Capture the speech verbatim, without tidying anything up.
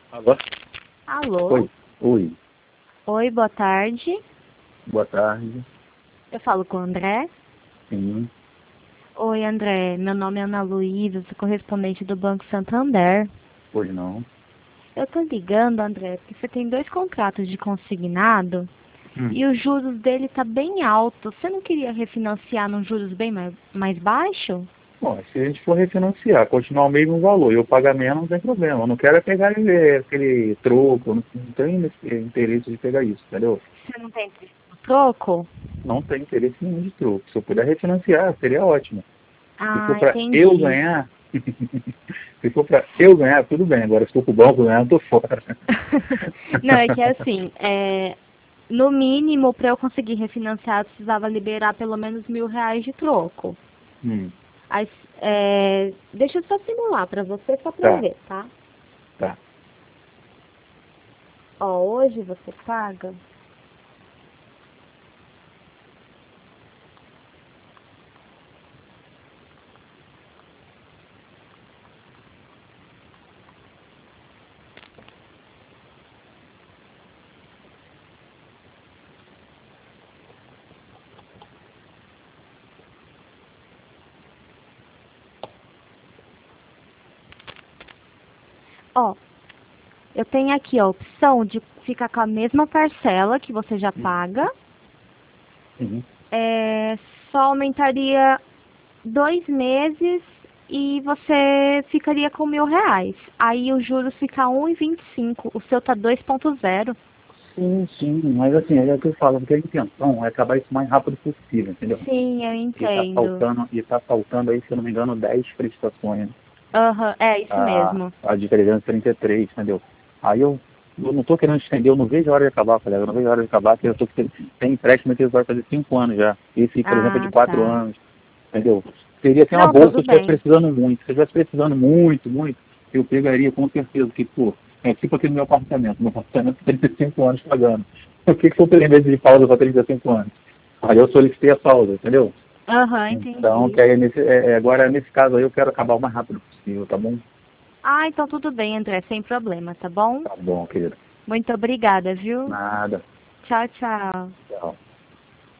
Alô? Alô? Oi. Oi. Oi, boa tarde. Boa tarde. Eu falo com o André. Sim. Oi, André. Meu nome é Ana Luísa, sou correspondente do Banco Santander. Pois não. Eu tô ligando, André, porque você tem dois contratos de consignado Hum. e os juros dele tá bem alto. Você não queria refinanciar num juros bem mais, mais baixo? Bom, se a gente for refinanciar, continuar o mesmo valor e eu pagar menos, não tem problema. Eu não quero é pegar aquele, aquele troco, eu não, não tenho esse interesse de pegar isso, entendeu? Você não tem troco? Não tenho interesse nenhum de troco. Se eu puder refinanciar, seria ótimo. Se for Ah, para eu entendi. ganhar, se for para eu ganhar, tudo bem. Agora, se for para o banco ganhar, eu tô fora. Não, é que assim, é, no mínimo, para eu conseguir refinanciar, eu precisava liberar pelo menos mil reais de troco. Hum, Aí, é, deixa eu só simular para você, só para tá, ver, tá? tá. Ó, hoje você paga... Ó, eu tenho aqui a opção de ficar com a mesma parcela que você já paga. Uhum. É, só aumentaria dois meses e você ficaria com mil reais. Aí os juros ficam um e vinte e cinco. O seu tá dois ponto zero. Sim, sim, mas assim, é o que eu falo, porque a intenção é acabar isso o mais rápido possível, entendeu? Sim, eu E tá entendo. faltando, e tá faltando aí, se eu não me engano, dez prestações, Aham, é isso a, mesmo. a de trezentos e trinta e três, entendeu? Aí eu, eu não tô querendo estender, eu não vejo a hora de acabar, colega, eu não vejo a hora de acabar, porque eu tô tem empréstimo que vai fazer cinco anos já. Esse, por exemplo, é de Ah, quatro tá. anos, entendeu? Seria assim uma Não, bolsa se tudo eu estivesse bem. precisando muito. Se eu estivesse precisando muito, muito, eu pegaria com certeza, que, pô, é tipo aqui no meu apartamento, meu apartamento tem trinta e cinco anos pagando. O que que foi três meses de pausa para trinta e cinco anos? Aí eu solicitei a pausa, entendeu? Aham, Então, que entendi. aí nesse, é, é, agora nesse caso aí eu quero acabar o mais rápido possível, tá bom? Ah, então tudo bem, André, sem problema, tá bom? Tá bom, querido. Muito obrigada, viu? Nada. Tchau, tchau. Tchau.